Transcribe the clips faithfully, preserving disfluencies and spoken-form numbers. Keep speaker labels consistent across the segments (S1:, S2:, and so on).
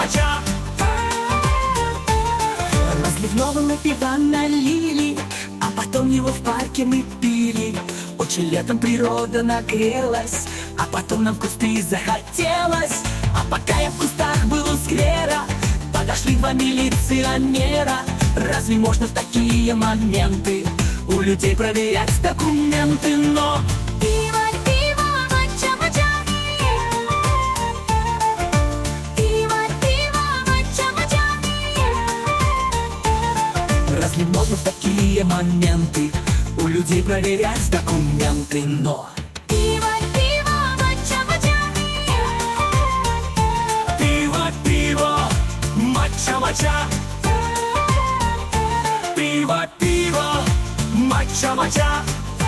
S1: моча. Разливного мы пива налили, а потом его в парке мы пили. Очень летом природа нагрелась, а потом нам в кусты захотелось. А пока я в кустах был у сквера, подошли два милиционера. Разве можно в такие моменты у людей проверять документы? Но
S2: Пиво, пиво, моча, моча. Пиво, пиво, моча, моча.
S1: разве можно в такие моменты у людей проверять документы? Но
S2: Пиво, пиво, моча, моча.
S1: пиво, пиво, моча, моча. Пиво, пиво, моча, моча.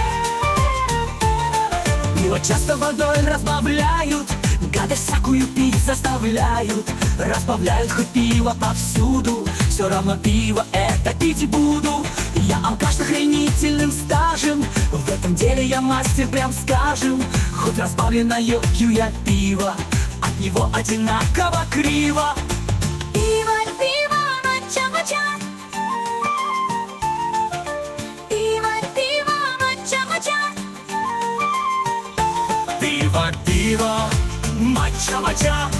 S1: Пиво часто водой разбавляют, гадость всякую пить заставляют. Разбавляют хоть пиво повсюду, все равно пиво это пить буду. Я алкаш с охренительным стажем, в этом деле я мастер, прям скажем. Хоть разбавленное пью я пиво, от него одинаково криво.
S2: Пиво, пиво, моча, моча. Пиво, пиво, моча, моча.
S1: Пиво, пиво, моча, моча.